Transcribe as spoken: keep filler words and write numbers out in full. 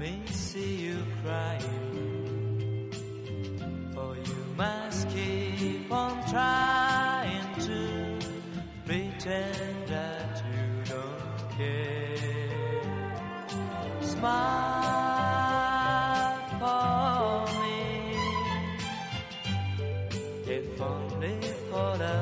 me see you crying, for you must keep on trying to pretend that you don't care. Smile.